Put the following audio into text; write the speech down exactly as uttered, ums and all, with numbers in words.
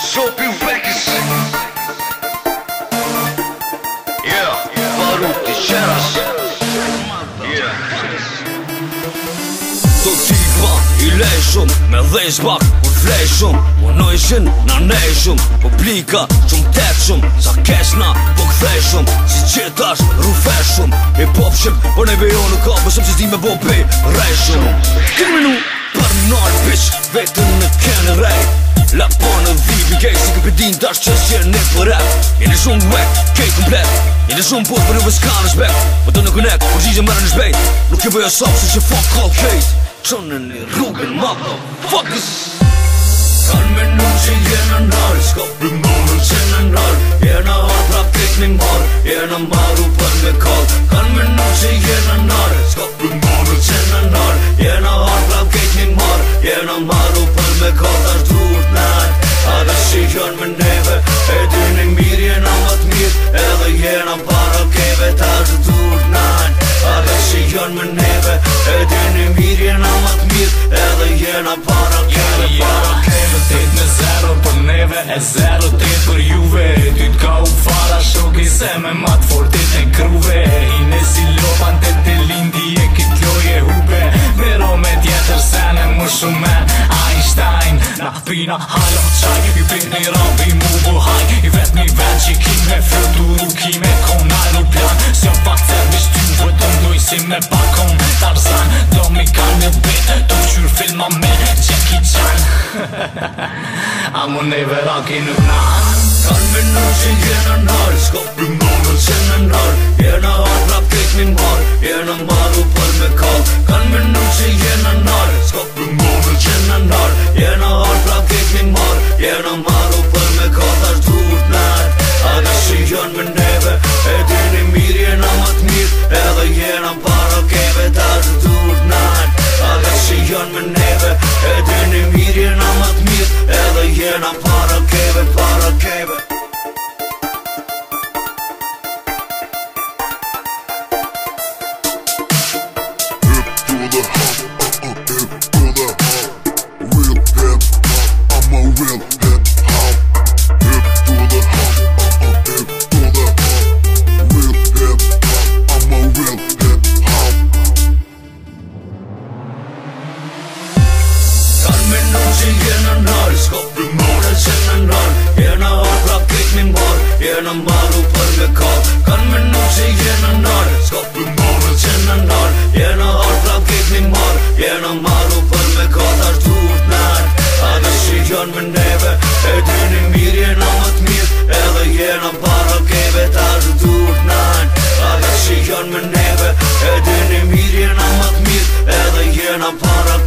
Shopping Vekis. Yeah, Baruti Qeras. Yeah. Do tipa i lej shumë, me dhej zbak kur vlej shumë. Punojshin na nej shumë, publika shumë tek shumë. Sa kesna po kthej shumë, si qetash rufej shumë. Hip hop shqip, po neve jo nuk ka, bësëm si zdi me bo pe rej shumë. Kërë minu, për nalt bitch, vetën në kene rej. La po në dhipi gej, si këpë din tash që s'jen një për rap. Jene shumë wek, kej komplet, jene shumë put për juve s'ka në shbek. Po të në connect, por gjigje mërë në shbejt. Nuk e bëja sap si që fuck all case. Qonë në rrugën motherfuckers. Kanë menu që jena nërë, s'ka për mënën që në nërë. Jena har prap kejt një marë, jena maru për me kallë. Kanë menu që jena nërë, s'ka për mënën që në nërë. Jena har prap kejt një marë, jena maru për me kallë. Tash dhurt nërë, ata shijon me neve. E dy një mirë jena më të mirë, edhe jena para keve. Tash dhurt nërë, ata shijon me neve. E dy një mirë jena më të mirë, edhe jena para keve. Para keve tet me zero për neve, e zero tet për juve. Ty t'ka u fara shoki se me mat fortit e kruve. Hine si lopan të të lindi e kit loje hupe. Mero me tjetër sene më shumë Einstein. Na pina halo qaj, i pit një rambi mu buhaj. I vet një ven që ki me fluturu, ki me kon aeroplan. S'jo pak servis ty vëtëm doj si me pakon Tarzan. Do mi ka një bit, do qyr filma me Jackie Chan. A mu neve raki nuk na. Kanë menu që jena nërë, s'ka për mënën që në nërë. Jena har prap kejt një marë, jena maru për me kallë. Kanë menu që jena nërë, s'ka për mënën që në nërë. Jena har prap kejt një marë, jena maru për me kallë. Tash dhurt nërë, ata shijon me neve. E dy një mirë jena më të mirë, edhe jena para keve. Tash dhurt nërë, ata shijon me neve. E dy një mirë jena më të mirë, edhe jena para keve, para keve. Jena maru për me kallë. Kanë menu që jena nërë, s'ka për mënën që në nërë. Jena har prap kejt një marë, jena maru për me kallë. Tash dhurt nërë, ata shijon me neve. E dy një mirë jena më të mirë, edhe jena para keve. Tash dhurt nërë, ata shijon me neve. E dy një mirë jena më të mirë, edhe jena para